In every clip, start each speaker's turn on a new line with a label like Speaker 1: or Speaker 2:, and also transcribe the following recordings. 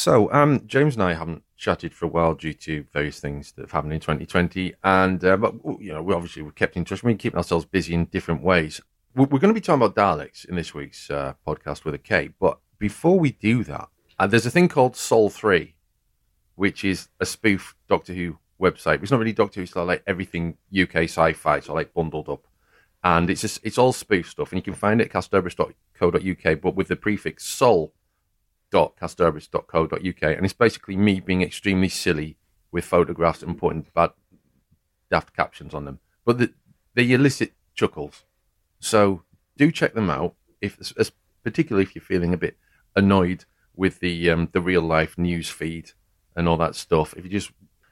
Speaker 1: So, James and I haven't chatted for a while due to various things that have happened in 2020, and but we've kept in touch. We're keeping ourselves busy in different ways. We're going to be talking about Daleks in this week's podcast with a K. But before we do that, there's a thing called Sol 3, which is a spoof Doctor Who website. It's not really Doctor Who; it's like everything UK sci-fi, so like bundled up, and it's all spoof stuff, and you can find it at castorabus.co.uk, but with the prefix Sol castorabus.co.uk, and it's basically me being extremely silly with photographs and putting bad daft captions on them, but they elicit chuckles. So do check them out, particularly if you're feeling a bit annoyed with the real life news feed and all that stuff. If you just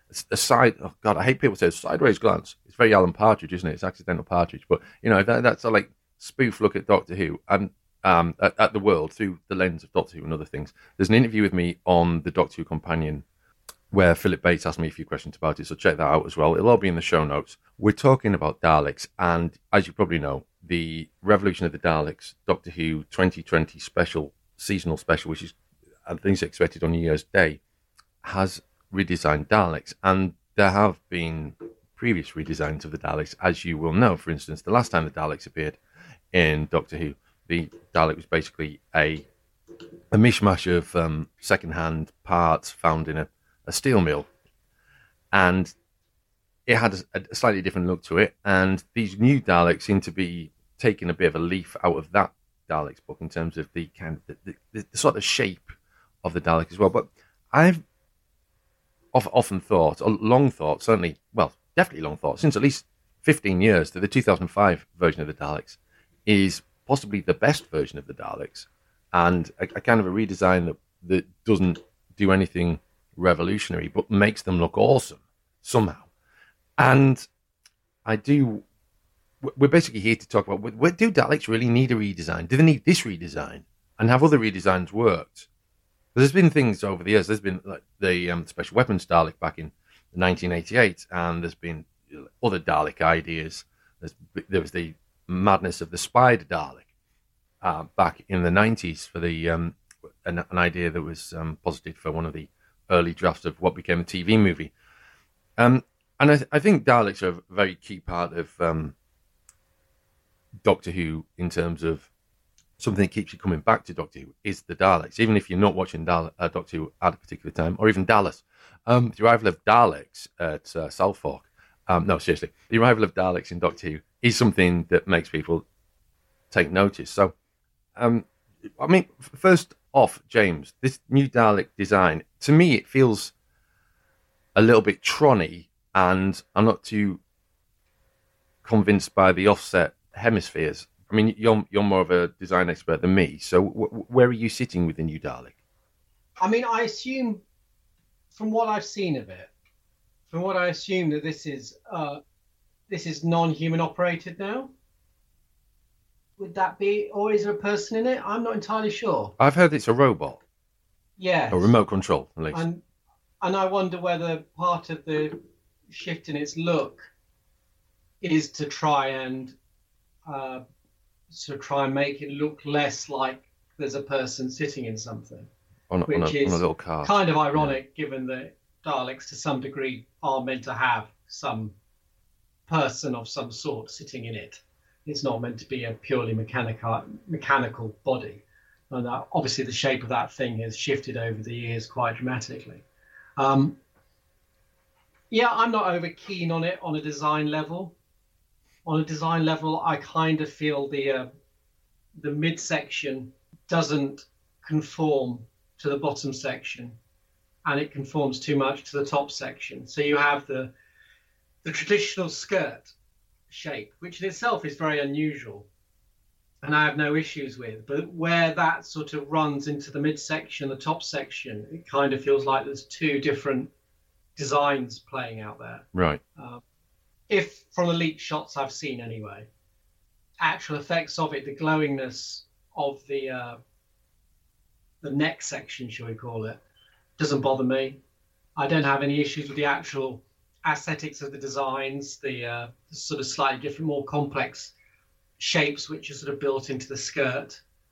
Speaker 1: I hate people say sideways glance. It's very Alan Partridge, isn't it? It's accidental Partridge, but that's a like spoof look at Doctor Who and at the world through the lens of Doctor Who and other things. There's an interview with me on the Doctor Who Companion where Philip Bates asked me a few questions about it, so check that out as well. It'll all be in the show notes. We're talking about Daleks, and as you probably know, the Revolution of the Daleks Doctor Who 2020 seasonal special, which is I think is expected on New Year's Day, has redesigned Daleks, and there have been previous redesigns of the Daleks, as you will know. For instance, the last time the Daleks appeared in Doctor Who, the Dalek was basically a mishmash of second-hand parts found in a steel mill. And it had a slightly different look to it. And these new Daleks seem to be taking a bit of a leaf out of that Dalek's book in terms of the kind of the sort of shape of the Dalek as well. But I've often thought, or long thought, definitely long thought, since at least 15 years, that the 2005 version of the Daleks is possibly the best version of the Daleks, and a kind of a redesign that doesn't do anything revolutionary, but makes them look awesome somehow. And we're basically here to talk about, do Daleks really need a redesign? Do they need this redesign? And have other redesigns worked? There's been things over the years. There's been like the Special Weapons Dalek back in 1988, and there's been other Dalek ideas. There was the madness of the Spider Dalek back in the 90s for the an idea that was posited for one of the early drafts of what became a TV movie. And I think Daleks are a very key part of Doctor Who in terms of something that keeps you coming back to Doctor Who is the Daleks, even if you're not watching Doctor Who at a particular time, or even Dallas. The arrival of Daleks at Southfork. No, seriously, the arrival of Daleks in Doctor Who is something that makes people take notice. So, first off, James, this new Dalek design, to me, it feels a little bit Tron-y, and I'm not too convinced by the offset hemispheres. I mean, you're more of a design expert than me, so where are you sitting with the new Dalek?
Speaker 2: I mean, I assume, from what I've seen of it, that this is non-human operated now. Would that be, or is there a person in it? I'm not entirely sure.
Speaker 1: I've heard it's a robot.
Speaker 2: Yeah.
Speaker 1: Or remote control, at least.
Speaker 2: And I wonder whether part of the shift in its look is to try and make it look less like there's a person sitting in something.
Speaker 1: On a little car.
Speaker 2: Kind of ironic, given that Daleks to some degree are meant to have some person of some sort sitting in it. It's not meant to be a purely mechanical body. And obviously the shape of that thing has shifted over the years quite dramatically. I'm not over keen on it on a design level. On a design level, I kind of feel the midsection doesn't conform to the bottom section, and it conforms too much to the top section. So you have the traditional skirt shape, which in itself is very unusual, and I have no issues with. But where that sort of runs into the midsection, the top section, it kind of feels like there's two different designs playing out there.
Speaker 1: Right.
Speaker 2: If from the leaked shots I've seen anyway, actual effects of it, the glowingness of the neck section, shall we call it, doesn't bother me. I don't have any issues with the actual aesthetics of the designs, the sort of slightly different, more complex shapes which are sort of built into the skirt.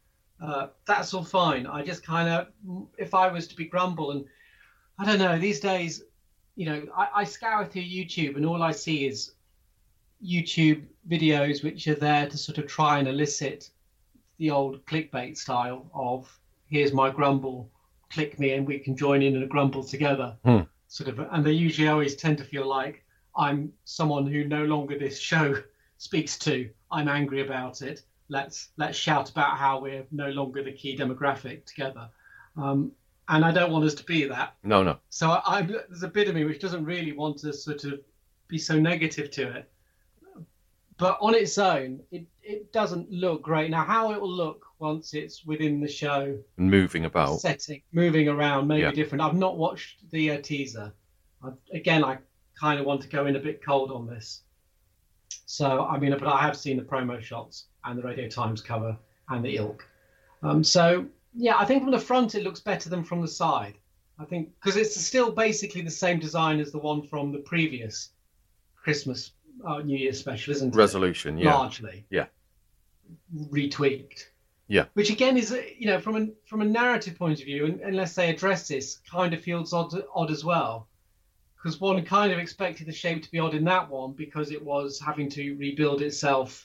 Speaker 2: That's all fine. I just kind of, if I was to be grumble, and I don't know, these days, I scour through YouTube and all I see is YouTube videos which are there to sort of try and elicit the old clickbait style of here's my grumble, click me and we can join in a grumble together. Sort of, and they usually always tend to feel like I'm someone who no longer this show speaks to. I'm angry about it. Let's shout about how we're no longer the key demographic together. And I don't want us to be that.
Speaker 1: No.
Speaker 2: So there's a bit of me which doesn't really want to sort of be so negative to it. But on its own, it doesn't look great. Now, how it will look once it's within the show,
Speaker 1: moving about,
Speaker 2: setting, moving around, maybe different. I've not watched the teaser. I kind of want to go in a bit cold on this. So, I mean, but I have seen the promo shots and the Radio Times cover and the ilk. So, yeah, I think from the front it looks better than from the side. I think because it's still basically the same design as the one from the previous Christmas New Year special, isn't it?
Speaker 1: Resolution, yeah.
Speaker 2: Largely.
Speaker 1: Yeah.
Speaker 2: Retweaked.
Speaker 1: Yeah.
Speaker 2: Which again is, from a narrative point of view, unless they address this, kind of feels odd as well. Because one kind of expected the shape to be odd in that one because it was having to rebuild itself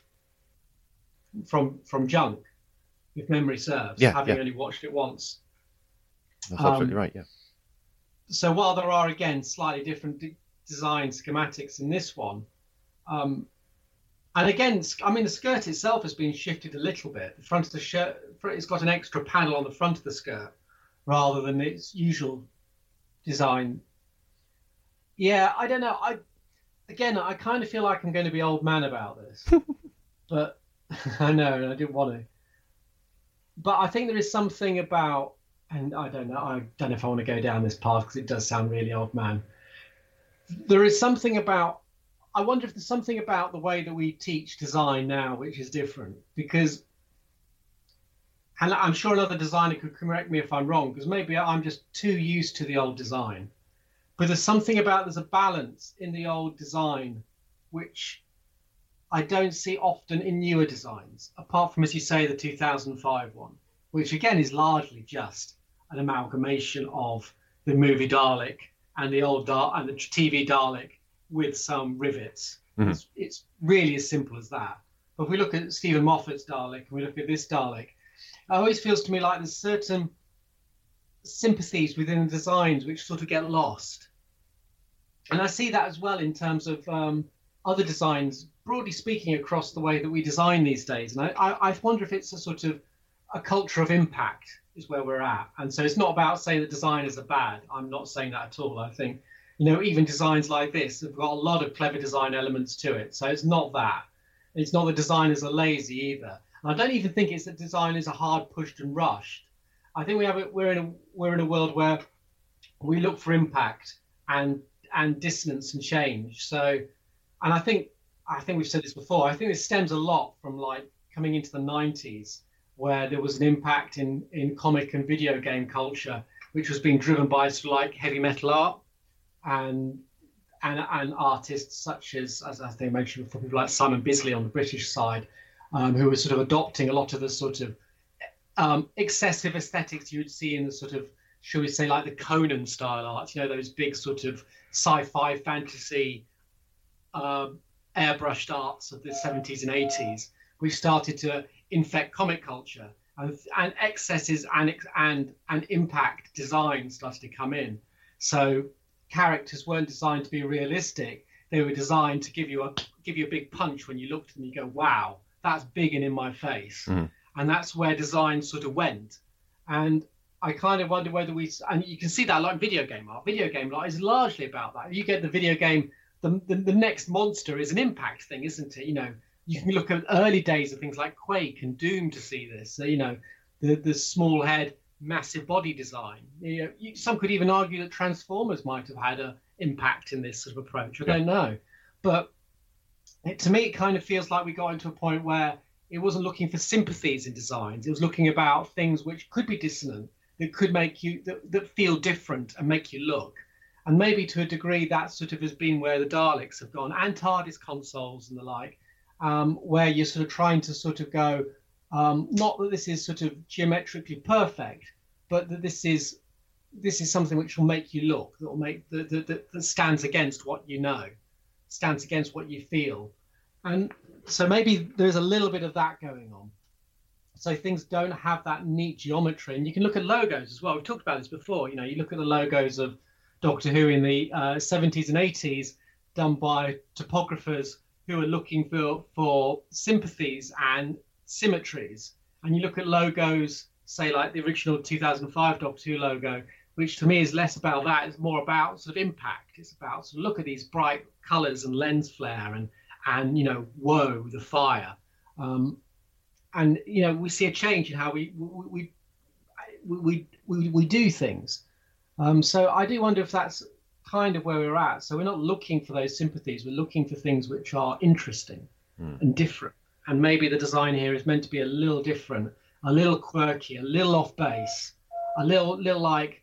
Speaker 2: from junk, if memory serves, having only watched it once.
Speaker 1: That's absolutely right, yeah.
Speaker 2: So while there are, again, slightly different design schematics in this one, and again, I mean, the skirt itself has been shifted a little bit. The front of the shirt, it's got an extra panel on the front of the skirt rather than its usual design. Yeah, I don't know. I kind of feel like I'm going to be old man about this, but I know, and I didn't want to. But I think there is something about, and I don't know if I want to go down this path because it does sound really old man. There is something about, I wonder if there's something about the way that we teach design now which is different, because, and I'm sure another designer could correct me if I'm wrong, because maybe I'm just too used to the old design. But there's a balance in the old design which I don't see often in newer designs, apart from, as you say, the 2005 one, which again is largely just an amalgamation of the movie Dalek and the old and the TV Dalek with some rivets. Mm-hmm. It's really as simple as that. But if we look at Stephen Moffat's Dalek and we look at this Dalek, it always feels to me like there's certain sympathies within the designs which sort of get lost. And I see that as well in terms of other designs, broadly speaking, across the way that we design these days. And I wonder if it's a sort of a culture of impact is where we're at. And so it's not about saying that designers are bad. I'm not saying that at all. I think, even designs like this have got a lot of clever design elements to it. So it's not that. It's not that designers are lazy either. And I don't even think it's that designers are hard pushed and rushed. I think we're in a world where we look for impact and dissonance and change. So, and I think we've said this before. I think this stems a lot from like coming into the 90s, where there was an impact in comic and video game culture, which was being driven by sort of like heavy metal art and artists such as I think I mentioned before, people like Simon Bisley on the British side, who were sort of adopting a lot of the sort of excessive aesthetics you would see in the sort of, shall we say, like the Conan style art, those big sort of sci-fi fantasy airbrushed arts of the 70s and 80s, which started to infect comic culture, and excesses and impact design started to come in. So characters weren't designed to be realistic; they were designed to give you a big punch when you looked at them. You go, "Wow, that's big and in my face," and that's where design sort of went. And I kind of wonder whether and you can see that like video game art. Video game art is largely about that. You get the video game, the next monster is an impact thing, isn't it? You can look at early days of things like Quake and Doom to see this. So, the small head, massive body design. Some could even argue that Transformers might have had an impact in this sort of approach. I don't know. But to me, it kind of feels like we got into a point where it wasn't looking for sympathies in designs. It was looking about things which could be dissonant, that could make you, that feel different and make you look. And maybe to a degree that sort of has been where the Daleks have gone, and TARDIS consoles and the like, where you're sort of trying to sort of go, Not that this is sort of geometrically perfect, but that this is something which will make you look, that will make that stands against what you know, stands against what you feel, and so maybe there's a little bit of that going on. So things don't have that neat geometry, and you can look at logos as well. We've talked about this before. You look at the logos of Doctor Who in the 70s and 80s, done by topographers who are looking for sympathies and symmetries. And you look at logos, say like the original 2005 Doctor Who logo, which to me is less about that. It's more about sort of impact. It's about sort of look at these bright colours and lens flare and woe, the fire. And we see a change in how we do things. So I do wonder if that's kind of where we're at. So we're not looking for those sympathies. We're looking for things which are interesting and different. And maybe the design here is meant to be a little different, a little quirky, a little off base, a little like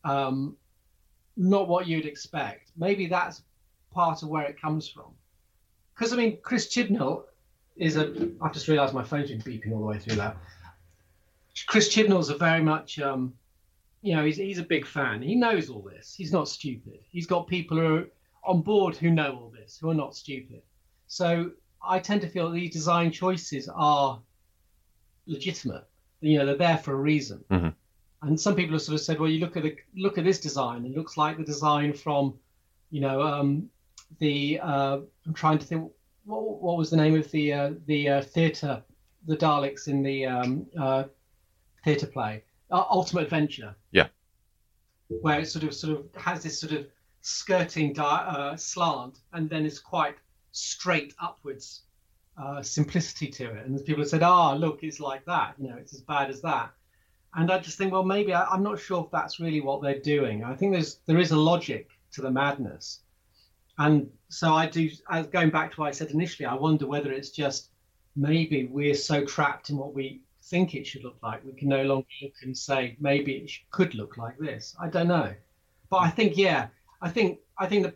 Speaker 2: not what you'd expect. Maybe that's part of where it comes from. Because I mean, Chris Chibnall I've just realised my phone's been beeping all the way through that. Chris Chibnall's a very much, he's a big fan. He knows all this. He's not stupid. He's got people who are on board who know all this, who are not stupid. So I tend to feel that these design choices are legitimate. They're there for a reason.
Speaker 1: Mm-hmm.
Speaker 2: And some people have sort of said, well, you look at this design. It looks like the design from, I'm trying to think. What was the name of the theatre, the Daleks in the theatre play, Ultimate Adventure?
Speaker 1: Yeah.
Speaker 2: Where it sort of has this sort of skirting slant, and then it's quite straight upwards simplicity to it. And people have said, look, it's like that. It's as bad as that. And I just think, well, maybe I'm not sure if that's really what they're doing. I think there is a logic to the madness. And so going back to what I said initially, I wonder whether it's just maybe we're so trapped in what we think it should look like, we can no longer look and say maybe it could look like this. I don't know, but I think the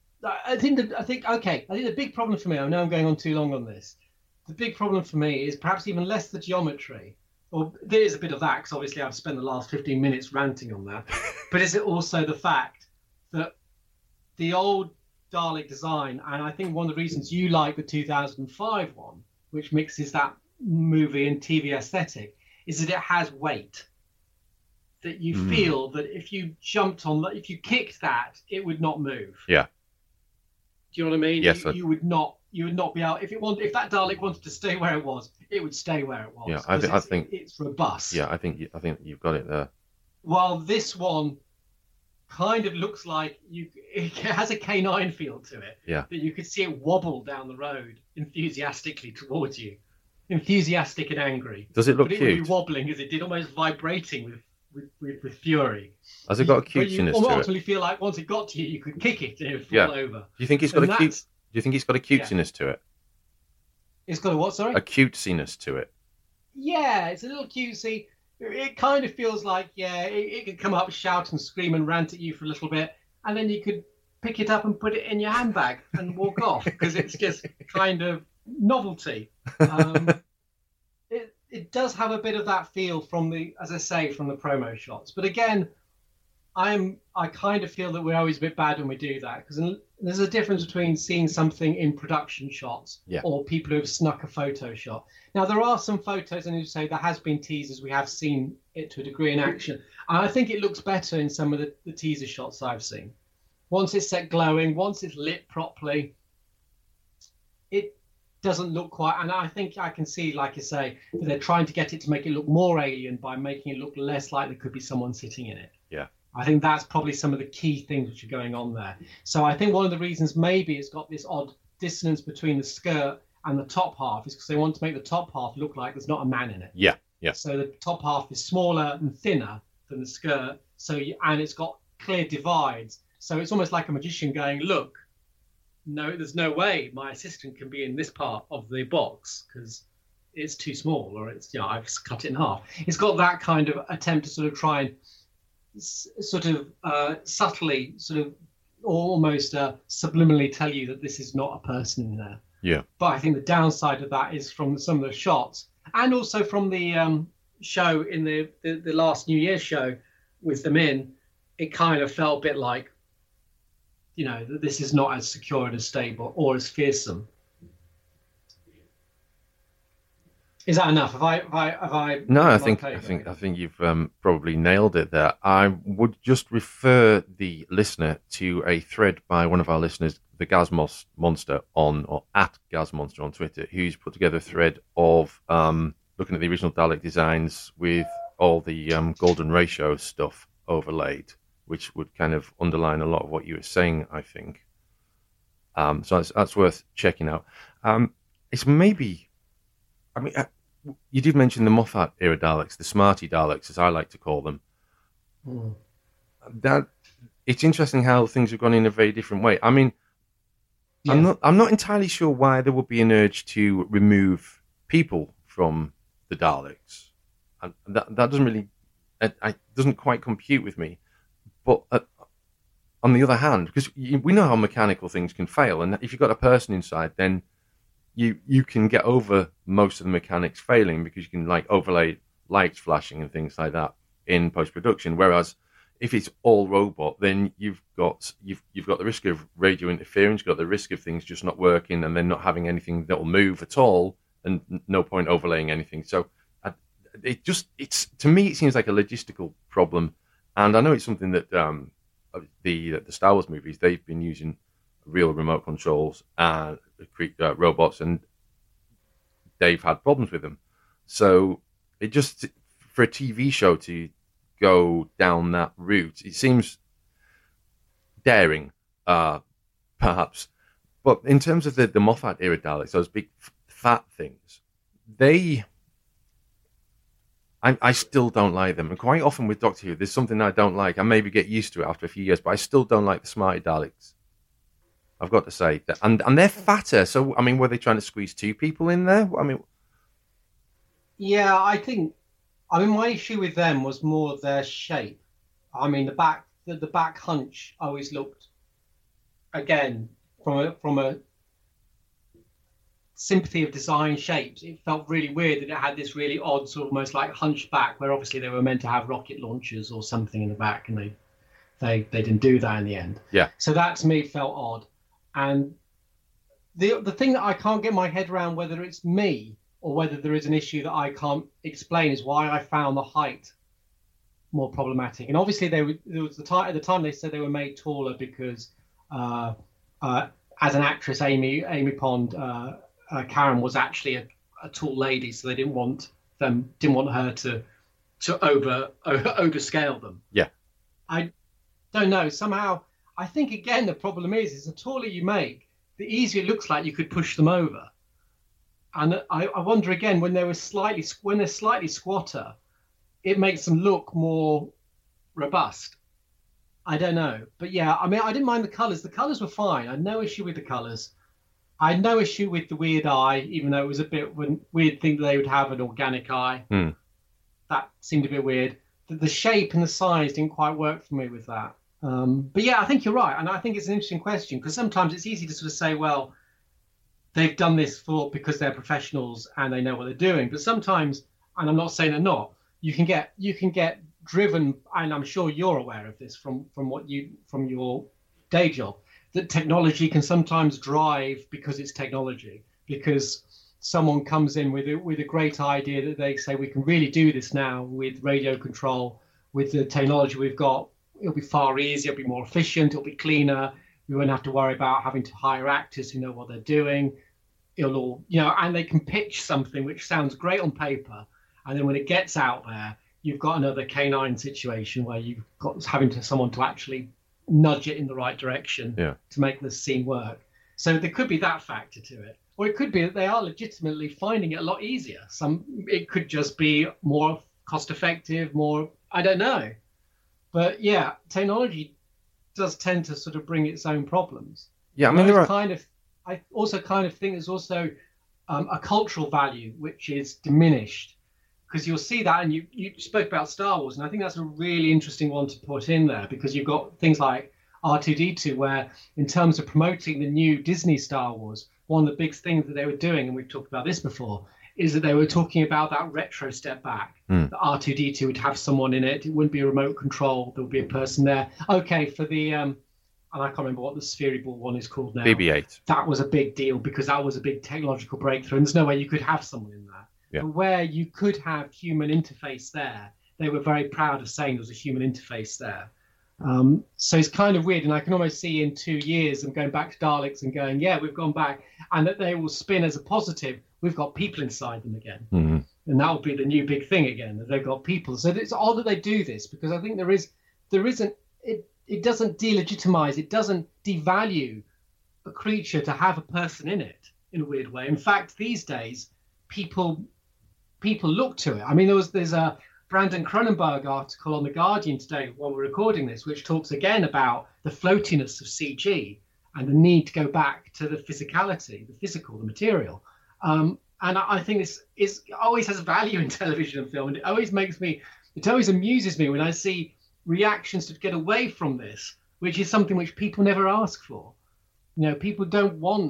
Speaker 2: big problem for me, I know I'm going on too long on this. The big problem for me is perhaps even less the geometry, or there is a bit of that because obviously I've spent the last 15 minutes ranting on that, but is it also the fact that the old Dalek design, and I think one of the reasons you like the 2005 one, which mixes that movie and TV aesthetic, is that it has weight. That you feel that if you kicked that, it would not move.
Speaker 1: Yeah.
Speaker 2: Do you know what I mean?
Speaker 1: Yes.
Speaker 2: You would not be able. If that Dalek wanted to stay where it was, it would stay where it was.
Speaker 1: Yeah, I think
Speaker 2: it's robust.
Speaker 1: Yeah, I think you've got it there.
Speaker 2: While this one kind of looks like it has a canine feel to it.
Speaker 1: Yeah. That
Speaker 2: you could see it wobble down the road enthusiastically towards you, enthusiastic and angry.
Speaker 1: Does it look
Speaker 2: cute? It would be wobbling as it did, almost vibrating with fury.
Speaker 1: Has it got a cutesiness to it?
Speaker 2: You ultimately feel like once it got to you, you could kick it and it would fall over.
Speaker 1: Do you think it's got a cute? Do you think it's got a cutesiness to it?
Speaker 2: It's got a what? Sorry.
Speaker 1: A cutesiness to it.
Speaker 2: Yeah, it's a little cutesy. It kind of feels like, it could come up, shout and scream and rant at you for a little bit, and then you could pick it up and put it in your handbag and walk off because it's just kind of novelty. It does have a bit of that feel from the promo shots. But again, I kind of feel that we're always a bit bad when we do that, because there's a difference between seeing something in production shots or people who have snuck a photo shot. Now, there are some photos, and as you say, there has been teasers. We have seen it to a degree in action. And I think it looks better in some of the teaser shots I've seen. Once it's set glowing, once it's lit properly, it doesn't look quite. And I think I can see, like you say, that they're trying to get it to make it look more alien by making it look less like there could be someone sitting in it.
Speaker 1: Yeah.
Speaker 2: I think that's probably some of the key things which are going on there. So I think one of the reasons maybe it's got this odd dissonance between the skirt and the top half is because they want to make the top half look like there's not a man in it.
Speaker 1: Yeah, yeah.
Speaker 2: So the top half is smaller and thinner than the skirt. And it's got clear divides. So it's almost like a magician going, look, no, there's no way my assistant can be in this part of the box because it's too small, or I've cut it in half. It's got that kind of attempt to sort of try and subtly, almost subliminally tell you that this is not a person in there.
Speaker 1: Yeah.
Speaker 2: But I think the downside of that is from some of the shots, and also from the show in the last New Year's show with them in, it kind of felt a bit like, that this is not as secure and as stable or as fearsome. Is that enough? Have I?
Speaker 1: No, I think you've probably nailed it there. I would just refer the listener to a thread by one of our listeners, the Gazmos Monster or at Gazmonster on Twitter, who's put together a thread of looking at the original Dalek designs with all the golden ratio stuff overlaid, which would kind of underline a lot of what you were saying, I think. So that's worth checking out. It's maybe, you did mention the Moffat era Daleks, the Smarty Daleks, as I like to call them. That it's interesting how things have gone in a very different way. I mean, yeah. I'm not entirely sure why there would be an urge to remove people from the Daleks. And that doesn't really, it doesn't quite compute with me. But on the other hand, because we know how mechanical things can fail, and if you've got a person inside, then you can get over most of the mechanics failing because you can overlay lights flashing and things like that in post-production. Whereas if it's all robot, then you've got the risk of radio interference, you've got the risk of things just not working and then not having anything that will move at all, and no point overlaying anything. So to me it seems like a logistical problem, and I know it's something that the Star Wars movies, they've been using real remote controls and robots, and they've had problems with them. So it just, for a TV show to go down that route, it seems daring, perhaps. But in terms of the Moffat era Daleks, those big fat things, I still don't like them. And quite often with Doctor Who, there's something I don't like. I maybe get used to it after a few years, but I still don't like the Smarty Daleks. I've got to say that, and they're fatter. So, were they trying to squeeze two people in there?
Speaker 2: Yeah, I think. My issue with them was more their shape. The back hunch always looked, again, from a sympathy of design shapes, it felt really weird that it had this really odd sort of almost like hunchback, where obviously they were meant to have rocket launchers or something in the back, and they didn't do that in the end.
Speaker 1: Yeah.
Speaker 2: So that to me felt odd. And the thing that I can't get my head around, whether it's me or whether there is an issue that I can't explain, is why I found the height more problematic. And obviously there was at the time they said they were made taller because as an actress, Amy Pond, Karen was actually a tall lady, so they didn't want her to overscale them.
Speaker 1: Yeah.
Speaker 2: I don't know. Somehow, I think again the problem is the taller you make, the easier it looks like you could push them over. And I wonder again, when they're slightly squatter, it makes them look more robust. I don't know, but yeah, I didn't mind the colours. The colours were fine. I had no issue with the colours. I had no issue with the weird eye, even though it was a bit weird thing that they would have an organic eye. That seemed a bit weird. The shape and the size didn't quite work for me with that. But yeah, I think you're right. And I think it's an interesting question, because sometimes it's easy to sort of say, well, they've done this because they're professionals and they know what they're doing. But sometimes, and I'm not saying they're not, you can get driven, and I'm sure you're aware of this from your day job, that technology can sometimes drive because it's technology, because someone comes in with a great idea that they say, we can really do this now with radio control, with the technology we've got. It'll be far easier, it'll be more efficient, it'll be cleaner. We won't have to worry about having to hire actors who know what they're doing. It'll all, and they can pitch something which sounds great on paper. And then when it gets out there, you've got another K9 situation where you've got someone to actually nudge it in the right direction to make the scene work. So there could be that factor to it. Or it could be that they are legitimately finding it a lot easier. It could just be more cost effective, I don't know. But yeah, technology does tend to sort of bring its own problems.
Speaker 1: Yeah,
Speaker 2: I also kind of think there's also a cultural value which is diminished, because you'll see that, and you spoke about Star Wars, and I think that's a really interesting one to put in there, because you've got things like R2-D2, where in terms of promoting the new Disney Star Wars, one of the big things that they were doing, and we've talked about this before, is that they were talking about that retro step back. The R2D2 would have someone in it. It wouldn't be a remote control. There would be a person there. Okay, for the and I can't remember what the spherical one is called now.
Speaker 1: BB-8.
Speaker 2: That was a big deal because that was a big technological breakthrough, and there's no way you could have someone in that.
Speaker 1: Yeah.
Speaker 2: But where you could have human interface there, they were very proud of saying there was a human interface there. So it's kind of weird, and I can almost see in 2 years them going back to Daleks and going, yeah, we've gone back, and that they will spin as a positive. We've got people inside them again, and that will be the new big thing again. That they've got people. So it's odd that they do this because I think it doesn't delegitimize, it doesn't devalue a creature to have a person in it in a weird way. In fact, these days people look to it. I mean, there's a Brandon Cronenberg article on The Guardian today while we're recording this, which talks again about the floatiness of CG and the need to go back to the physicality, the physical, the material. And I think this always has value in television and film, and it always amuses me when I see reactions to get away from this, which is something which people never ask for. You know, people don't want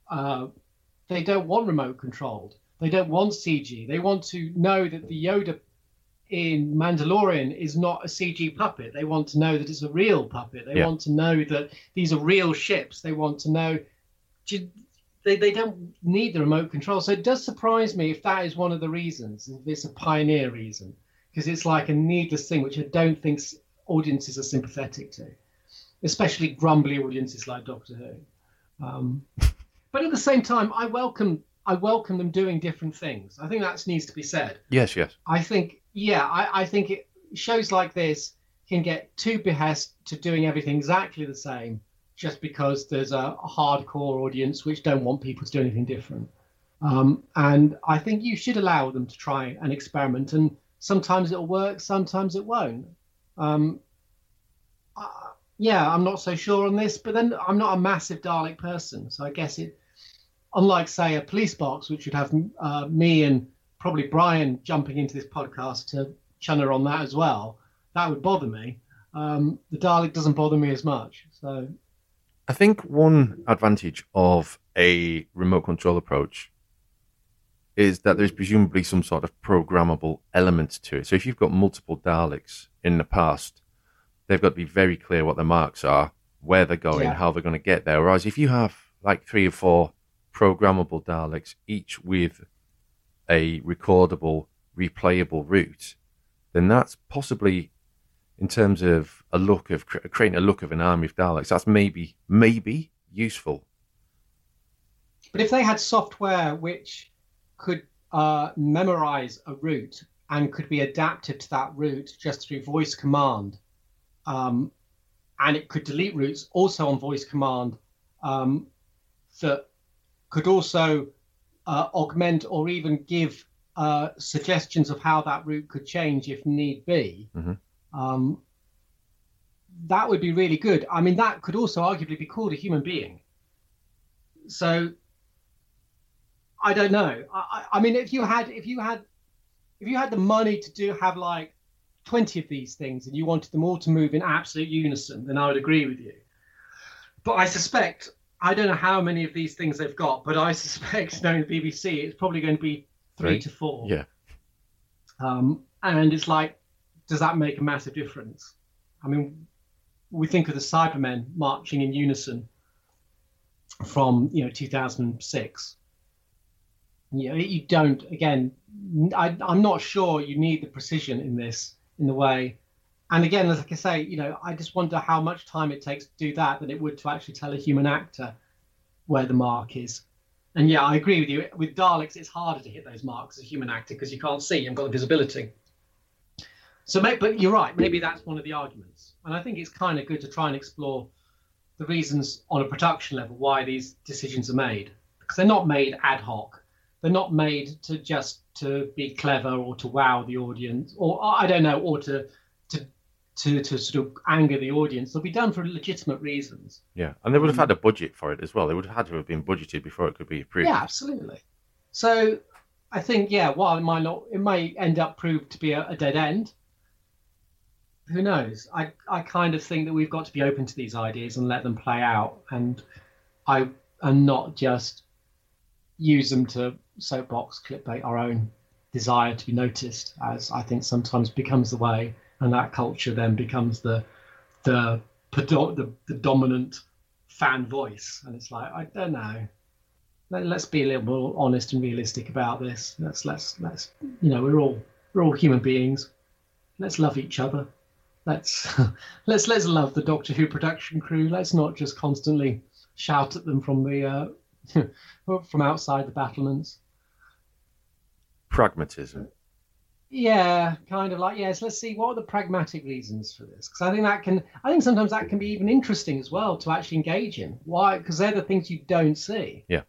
Speaker 2: remote controlled. They don't want CG. They want to know that the Yoda in Mandalorian is not a CG puppet. They want to know that it's a real puppet. They want to know that these are real ships. They want to know. They don't need the remote control. So it does surprise me if that is one of the reasons, if it's a pioneer reason, because it's like a needless thing, which I don't think audiences are sympathetic to, especially grumbly audiences like Doctor Who. But at the same time, I welcome them doing different things. I think that needs to be said.
Speaker 1: Yes.
Speaker 2: I think shows like this can get too behest to doing everything exactly the same just because there's a hardcore audience which don't want people to do anything different. And I think you should allow them to try and experiment, and sometimes it'll work, sometimes it won't. I'm not so sure on this, but then I'm not a massive Dalek person, so I guess unlike, say, a police box, which would have me and probably Brian jumping into this podcast to chunner on that as well, that would bother me. The Dalek doesn't bother me as much. So
Speaker 1: I think one advantage of a remote control approach is that there's presumably some sort of programmable element to it. So if you've got multiple Daleks in the past, they've got to be very clear what their marks are, where they're going, how they're going to get there. Whereas if you have like 3 or 4 programmable Daleks, each with a recordable, replayable route, then that's possibly, in terms of a look of creating a look of an army of Daleks, that's maybe useful.
Speaker 2: But if they had software which could memorize a route and could be adapted to that route just through voice command, and it could delete routes also on voice command, that could also augment or even give suggestions of how that route could change if need be. That would be really good. I mean, that could also arguably be called a human being. So I don't know. I mean, if you had the money to have like 20 of these things and you wanted them all to move in absolute unison, then I would agree with you. But I don't know how many of these things they've got, but I suspect, knowing the BBC, it's probably going to be 3 to 4.
Speaker 1: Yeah.
Speaker 2: And it's like, does that make a massive difference? I mean, we think of the Cybermen marching in unison from 2006. You don't. Again, I'm not sure you need the precision in this in the way. And again, like I say, I just wonder how much time it takes to do that than it would to actually tell a human actor where the mark is. And yeah, I agree with you. With Daleks, it's harder to hit those marks as a human actor because you can't see, you haven't got the visibility. So, but you're right. Maybe that's one of the arguments. And I think it's kind of good to try and explore the reasons on a production level why these decisions are made, because they're not made ad hoc. They're not made to be clever or to wow the audience, or I don't know, or to sort of anger the audience. They'll be done for legitimate reasons.
Speaker 1: Yeah, and they would have had a budget for it as well. They would have had to have been budgeted before it could be approved.
Speaker 2: Yeah, absolutely. So I think, while it may end up proved to be a dead end. Who knows? I kind of think that we've got to be open to these ideas and let them play out. And I am not just use them to soapbox clickbait our own desire to be noticed, as I think sometimes becomes the way, and that culture then becomes the dominant fan voice. And it's like, I don't know. Let's be a little more honest and realistic about this. Let's we're all human beings. Let's love each other. Let's let's love the Doctor Who production crew. Let's not just constantly shout at them from the from outside the battlements.
Speaker 1: Pragmatism.
Speaker 2: Yeah, kind of like, yes. Let's see what are the pragmatic reasons for this, because I think sometimes that can be even interesting as well to actually engage in. Why? Because they're the things you don't see.
Speaker 1: Yeah.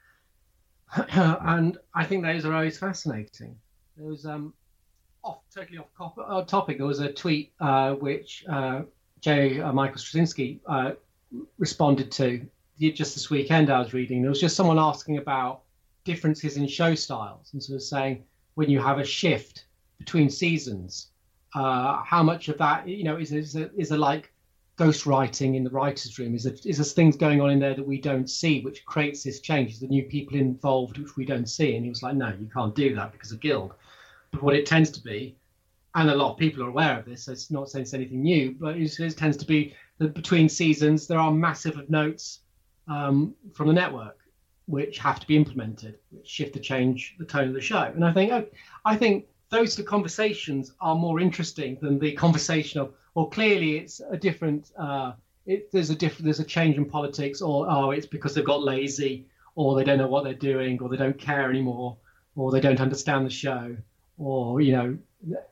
Speaker 2: And I think those are always fascinating. There was totally off topic. There was a tweet which Michael Straczynski responded to just this weekend. I was reading. There was just someone asking about differences in show styles, and sort of saying, when you have a shift between seasons, how much of that is a like ghost writing in the writers' room? Is there things going on in there that we don't see, which creates this change? Is the new people involved which we don't see? And he was like, no, you can't do that because of Guild. But what it tends to be, and a lot of people are aware of this, so it's not saying it's anything new, but it tends to be that between seasons there are massive notes from the network which have to be implemented, which shift to change the tone of the show. And I think those two conversations are more interesting than the conversation of, well, clearly it's a different, there's a change in politics, or it's because they've got lazy, or they don't know what they're doing, or they don't care anymore, or they don't understand the show, or, do you know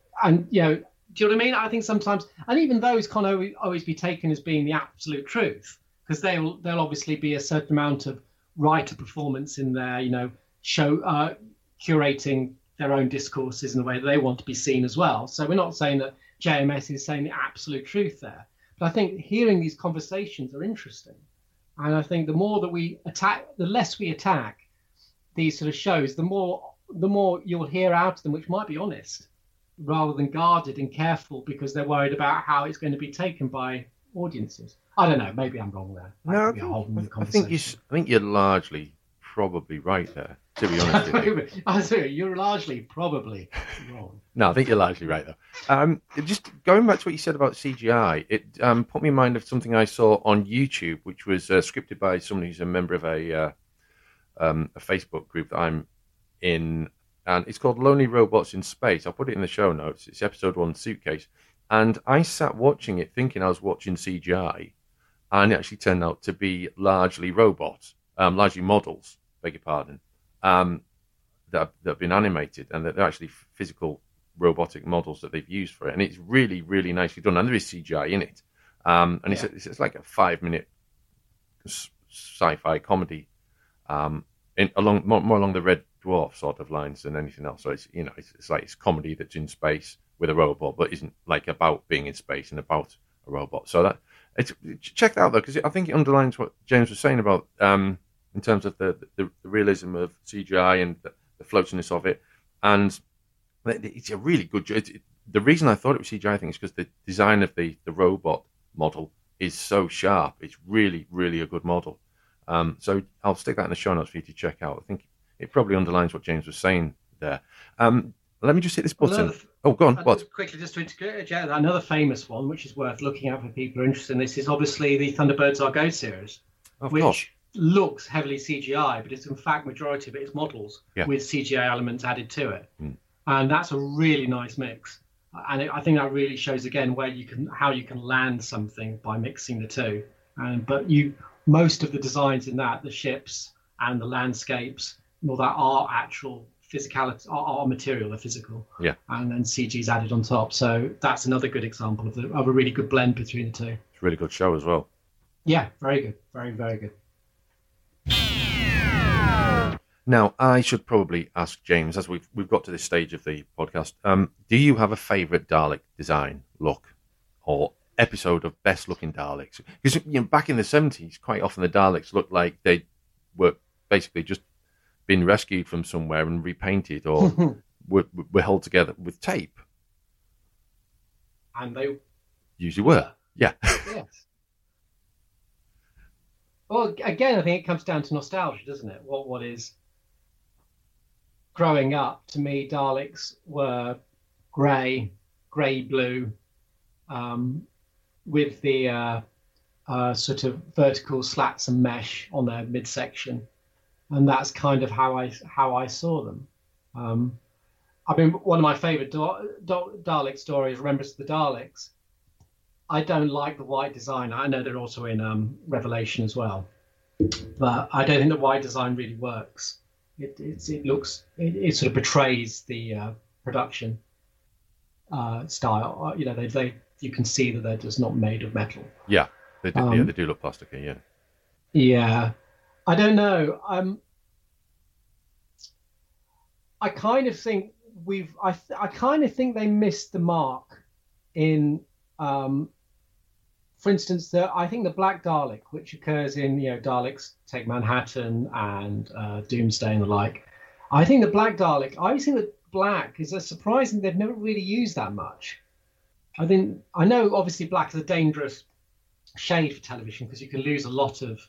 Speaker 2: what I mean? I think sometimes, and even those can't always be taken as being the absolute truth, because there'll obviously be a certain amount of writer performance in there, show curating their own discourses in the way that they want to be seen as well. So we're not saying that JMS is saying the absolute truth there, but I think hearing these conversations are interesting. And I think the more that we attack, the less we attack these sort of shows, the more you'll hear out of them, which might be honest, rather than guarded and careful because they're worried about how it's going to be taken by audiences. I don't know. Maybe I'm wrong there.
Speaker 1: I think you're largely probably right there, to be honest with you.
Speaker 2: You're largely probably wrong.
Speaker 1: No, I think you're largely right, though. Just going back to what you said about CGI, it put me in mind of something I saw on YouTube, which was scripted by someone who's a member of a Facebook group that I'm in, and it's called Lonely Robots in Space. I'll put it in the show notes. It's episode 1, Suitcase. And I sat watching it thinking I was watching CGI, and it actually turned out to be largely robots, largely models, beg your pardon, that have been animated, and that they're actually physical robotic models that they've used for it. And it's really, really nicely done. And there is CGI in it. And it's like a 5-minute sci-fi comedy, more along the Red Dwarf sort of lines than anything else. So it's like it's comedy that's in space with a robot, but isn't like about being in space and about a robot. So check that out though, because I think it underlines what James was saying about in terms of the realism of CGI and the floatiness of it, and it's a really good. The reason I thought it was CGI, I think, is because the design of the robot model is so sharp. It's really, really a good model. So I'll stick that in the show notes for you to check out. I think it probably underlines what James was saying there. Let me just hit this button. Go on. What?
Speaker 2: Quickly, just to interject, another famous one, which is worth looking at for people who are interested in this, is obviously the Thunderbirds Are Go series, which looks heavily CGI, but it's in fact majority of it is models with CGI elements added to it, and that's a really nice mix. And I think that really shows again how you can land something by mixing the two. But most of the designs in that, the ships and the landscapes, all that are actual physicality, are material, they're physical.
Speaker 1: Yeah. And
Speaker 2: then CG is added on top. So that's another good example of a really good blend between the two.
Speaker 1: It's a really good show as well.
Speaker 2: Yeah, very good. Very, very good.
Speaker 1: Now, I should probably ask James, as we've got to this stage of the podcast, do you have a favourite Dalek design, look, or episode of best looking Daleks? Because back in the 70s, quite often the Daleks looked like they were basically just been rescued from somewhere and repainted, or were held together with tape.
Speaker 2: And they
Speaker 1: usually were. Yeah.
Speaker 2: Yes. Well, again, I think it comes down to nostalgia, doesn't it? What is growing up, to me, Daleks were grey blue, with the sort of vertical slats and mesh on their midsection, and that's kind of how I saw them. I mean, one of my favourite Dalek stories, Remembrance of the Daleks. I don't like the white design. I know they're also in Revelation as well, but I don't think the white design really works. It sort of betrays the production style. You know, they you can see that they're just not made of metal.
Speaker 1: Yeah, they do. They do look plasticky. Yeah.
Speaker 2: Yeah, I don't know. I kind of think I kind of think they missed the mark in, for instance, I think the Black Dalek, which occurs in, you know, Daleks Take Manhattan and Doomsday and the like. I think the Black Dalek. I always think that black is surprising they've never really used that much. I know obviously black is a dangerous shade for television because you can lose a lot of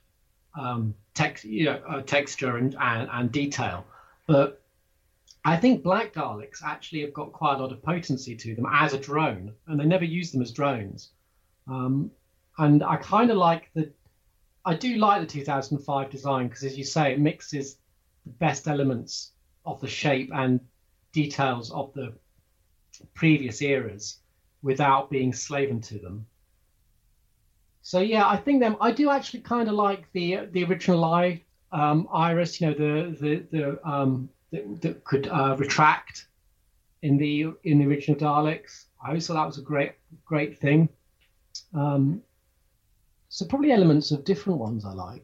Speaker 2: texture and detail, but I think Black Daleks actually have got quite a lot of potency to them as a drone, and they never use them as drones. And I kind of I do like the 2005 design because, as you say, it mixes the best elements of the shape and details of the previous eras without being slaven to them. So yeah, I think I do actually kind of like the original Iris, you know, that could retract in the original Daleks. I always thought that was a great thing. So probably elements of different ones I like.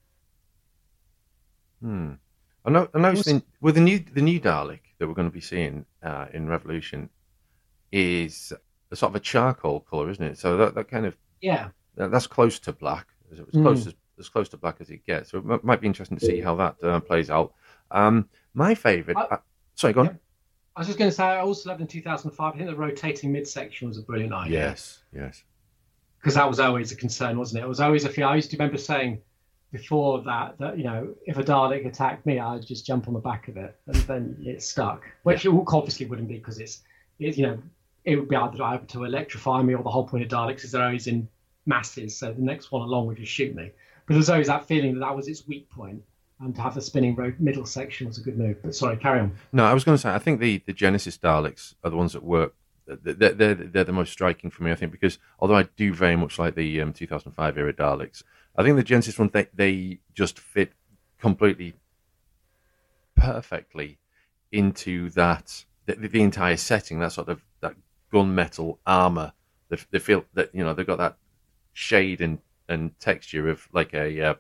Speaker 1: I noticed with the new Dalek that we're going to be seeing in Revolution is a sort of a charcoal color, isn't it? So that kind of that's close to black, as close to black as it gets. So it might be interesting to see how that plays out. My favourite. Sorry, go on.
Speaker 2: I was just going to say I also loved in 2005. I think the rotating midsection was a brilliant idea.
Speaker 1: Yes.
Speaker 2: Because that was always a concern, wasn't it? It was always a fear. I used to remember saying before that you know, if a Dalek attacked me, I'd just jump on the back of it, and then it stuck. Which it obviously wouldn't be, because it's you know, it would be either to electrify me, or the whole point of Daleks is they're always in masses, so the next one along would just shoot me. But there's always that feeling that was its weak point, and to have the spinning middle section was a good move. But sorry, carry on.
Speaker 1: No, I was going to say, I think the Genesis Daleks are the ones that work. They're the most striking for me, I think, because although I do very much like the 2005 era Daleks, I think the Genesis ones, they just fit completely perfectly into that the entire setting, that sort of that gunmetal armor. They feel that, you know, they've got that shade and texture of like a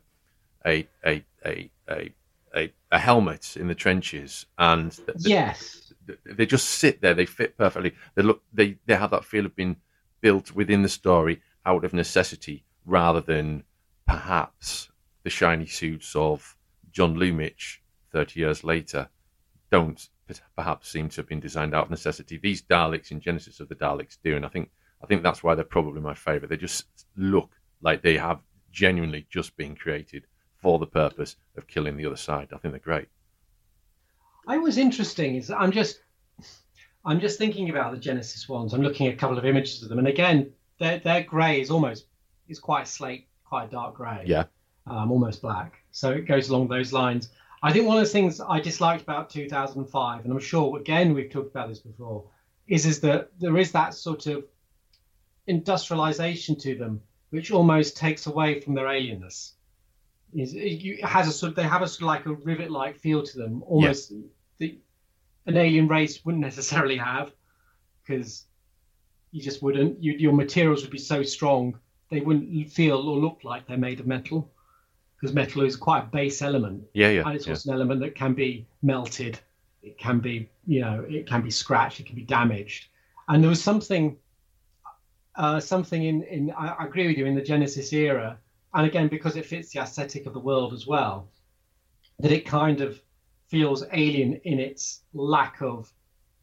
Speaker 1: helmet in the trenches, and
Speaker 2: yes.
Speaker 1: They just sit there. They fit perfectly. They have that feel of being built within the story out of necessity, rather than perhaps the shiny suits of John Lumich 30 years later don't perhaps seem to have been designed out of necessity. These Daleks in Genesis of the Daleks do, and I think that's why they're probably my favourite. They just look like they have genuinely just been created for the purpose of killing the other side. I think they're great.
Speaker 2: I was interesting is I'm just thinking about the Genesis ones. I'm looking at a couple of images of them, and again, their grey is quite slate, quite dark grey.
Speaker 1: Yeah.
Speaker 2: Almost black. So it goes along those lines. I think one of the things I disliked about 2005, and I'm sure again we've talked about this before, is that there is that sort of industrialization to them, which almost takes away from their alienness. They have a sort of like a rivet-like feel to them, almost an alien race wouldn't necessarily have, because you just wouldn't. Your materials would be so strong they wouldn't feel or look like they're made of metal, because metal is quite a base element. And it's also an element that can be melted. It can be, you know, it can be scratched. It can be damaged. And there was something in I agree with you, in the Genesis era. And again, because it fits the aesthetic of the world as well, that it kind of feels alien in its lack of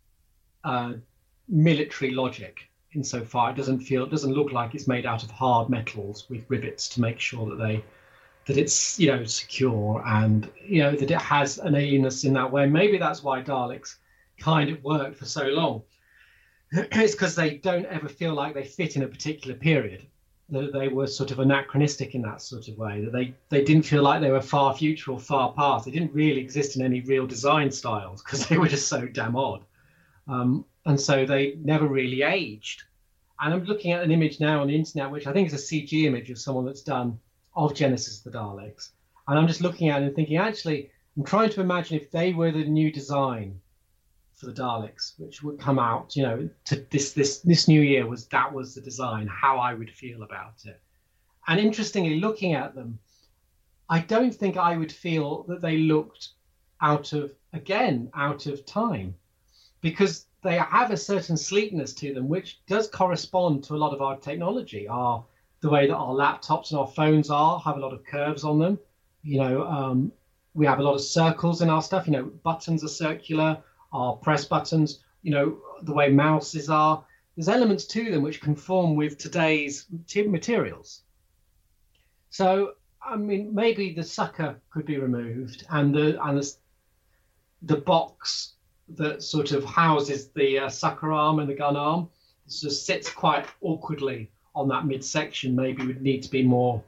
Speaker 2: military logic, insofar it doesn't look like it's made out of hard metals with rivets to make sure that they that it's secure, and that it has an alienness in that way. Maybe that's why Daleks kind of worked for so long. It's because they don't ever feel like they fit in a particular period. They were sort of anachronistic in that sort of way, that they didn't feel like they were far future or far past. They didn't really exist in any real design styles because they were just so damn odd. And so they never really aged. And I'm looking at an image now on the internet, which I think is a CG image of someone that's done of Genesis the Daleks. And I'm just looking at it and thinking, actually, I'm trying to imagine if they were the new design for the Daleks, which would come out, to this new year, was the design, how I would feel about it. And interestingly, looking at them, I don't think I would feel that they looked out of time, because they have a certain sleekness to them, which does correspond to a lot of our technology, the way that our laptops and our phones have a lot of curves on them. We have a lot of circles in our stuff. Buttons are circular. Our press buttons, the way mouses are. There's elements to them which conform with today's materials. So, I mean, maybe the sucker could be removed, and the box that sort of houses the sucker arm and the gun arm just sits quite awkwardly on that midsection. Maybe would need to be more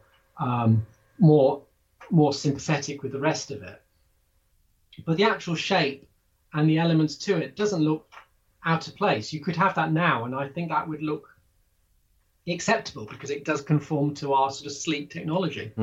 Speaker 2: sympathetic with the rest of it. But the actual shape and the elements to it doesn't look out of place. You could have that now, and I think that would look acceptable because it does conform to our sort of sleek technology.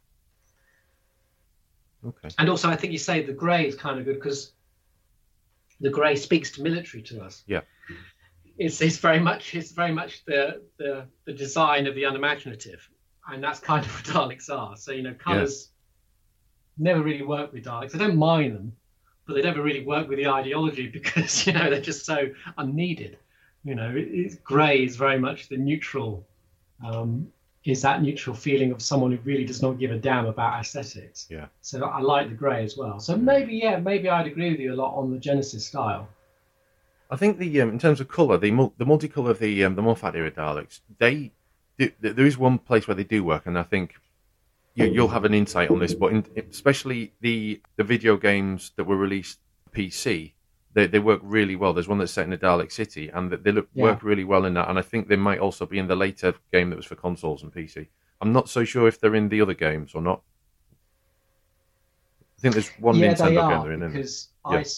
Speaker 1: Okay.
Speaker 2: And also, I think you say the grey is kind of good because the grey speaks to military to us.
Speaker 1: Yeah.
Speaker 2: It's very much the design of the unimaginative, and that's kind of what Daleks are. So colours never really work with Daleks. I don't mind them, but they never really work with the ideology because they're just so unneeded. Grey is very much the neutral. Is that neutral feeling of someone who really does not give a damn about aesthetics.
Speaker 1: Yeah.
Speaker 2: So I like the grey as well. So maybe I'd agree with you a lot on the Genesis style.
Speaker 1: I think in terms of colour, the multicolour of the Moffat era Daleks, there is one place where they do work, and I think you'll have an insight on this. But especially the video games that were released PC, they work really well. There's one that's set in a Dalek city, and they work really well in that. And I think they might also be in the later game that was for consoles and PC. I'm not so sure if they're in the other games or not. I think there's one Nintendo game they're in.
Speaker 2: Because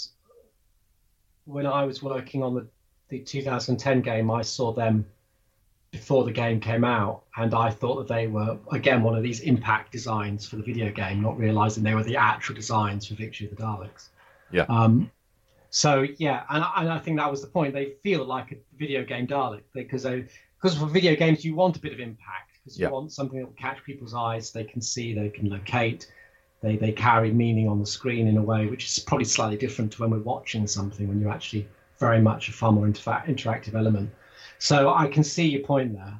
Speaker 2: when I was working on the 2010 game, I saw them before the game came out, and I thought that they were, again, one of these impact designs for the video game, not realizing they were the actual designs for Victory of the Daleks.
Speaker 1: Yeah.
Speaker 2: So, yeah, and I think that was the point. They feel like a video game Dalek because for video games, you want a bit of impact because you want something that will catch people's eyes. They can see, they can locate, they carry meaning on the screen in a way which is probably slightly different to when we're watching something, when you're actually very much a far more interactive element. So I can see your point there.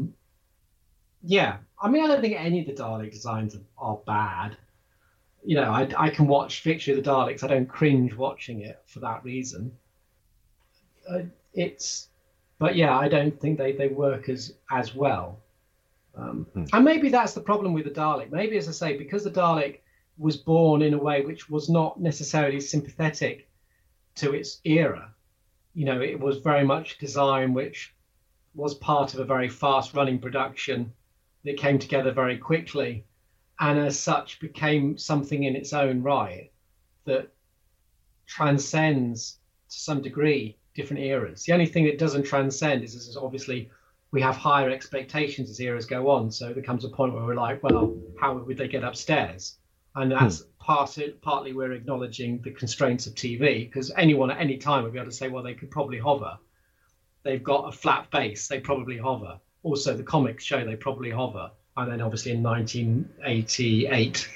Speaker 2: I mean, I don't think any of the Dalek designs are bad. I can watch Victory of the Daleks. I don't cringe watching it for that reason. But I don't think they work as well. And maybe that's the problem with the Dalek. Maybe, as I say, because the Dalek was born in a way which was not necessarily sympathetic to its era. It was very much design which was part of a very fast-running production that came together very quickly, and as such became something in its own right that transcends to some degree different eras. The only thing that doesn't transcend is obviously we have higher expectations as eras go on. So there comes a point where we're like, well, how would they get upstairs? And that's partly we're acknowledging the constraints of TV, because anyone at any time would be able to say, well, they could probably hover. They've got a flat base, they probably hover. Also, the comics show they probably hover. And then obviously in 1988,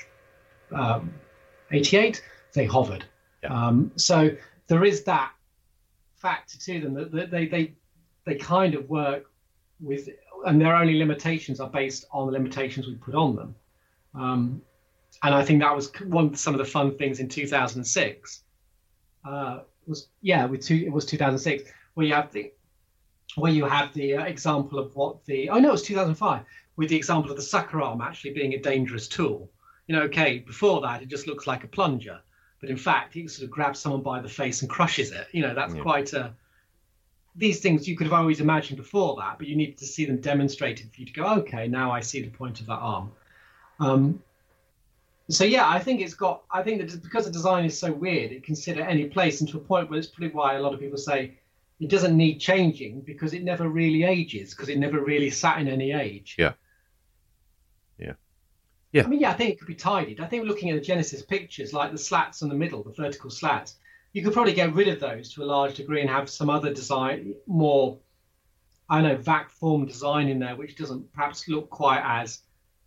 Speaker 2: they hovered. Yeah. So there is that factor to them that they kind of work with, and their only limitations are based on the limitations we put on them. And I think that was some of the fun things in 2006. It was 2006 where you have the example of it was 2005 with the example of the sucker arm actually being a dangerous tool. Okay, before that, it just looks like a plunger. But in fact, he sort of grabs someone by the face and crushes it. That's quite a... These things you could have always imagined before that, but you needed to see them demonstrated for you to go, okay, now I see the point of that arm. So yeah, I think that because the design is so weird, it can sit at any place, and to a point where it's probably why a lot of people say it doesn't need changing, because it never really ages, because it never really sat in any age.
Speaker 1: Yeah.
Speaker 2: I mean, I think it could be tidied. I think looking at the Genesis pictures, like the slats in the middle, the vertical slats, you could probably get rid of those to a large degree and have some other design, more, vac form design in there, which doesn't perhaps look quite as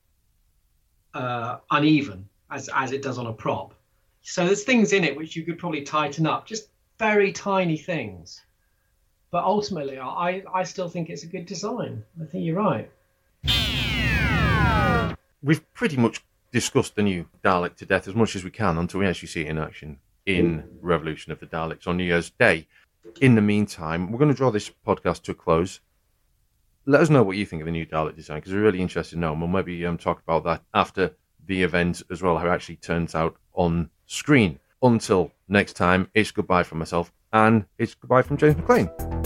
Speaker 2: uneven as it does on a prop. So there's things in it which you could probably tighten up, just very tiny things. But ultimately, I still think it's a good design. I think you're right.
Speaker 1: We've pretty much discussed the new Dalek to death as much as we can until we actually see it in action in Revolution of the Daleks on New Year's Day. In the meantime, we're going to draw this podcast to a close. Let us know what you think of the new Dalek design, because we're really interested to know, and we'll maybe talk about that after the event as well, how it actually turns out on screen. Until next time, it's goodbye from myself, and it's goodbye from James McLean.